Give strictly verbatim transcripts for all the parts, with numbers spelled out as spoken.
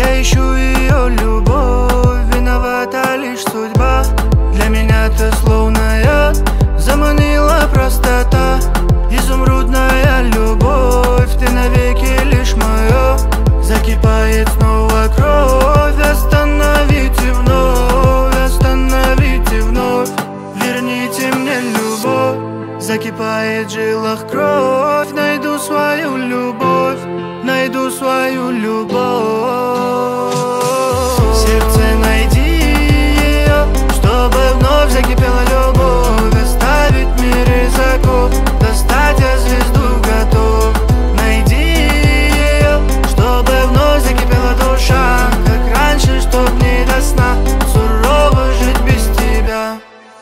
Я ищу ее любовь, виновата лишь судьба. Для меня ты словно яд, заманила простота. Изумрудная любовь, ты навеки лишь моё. Закипает снова кровь, остановите вновь, остановите вновь. Верните мне любовь, закипает в жилах кровь. Найду свою любовь, найду свою любовь. В сердце найди ее, чтобы вновь закипела любовь. Оставить в мире закон, достать я звезду готов. Найди ее, чтобы вновь закипела душа, как раньше, чтоб не до сна сурово жить без тебя.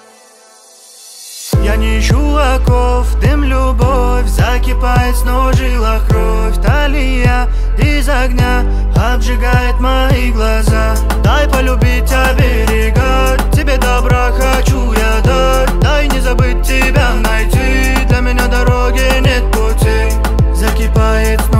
Я не ищу оков, дым любовь, закипает снова в жилах кровь. Талия из огня обжигает мои глаза. Дай полюбить, оберегать, тебе добра хочу я дать. Дай не забыть тебя найти, для меня дороги нет путей. Закипает снова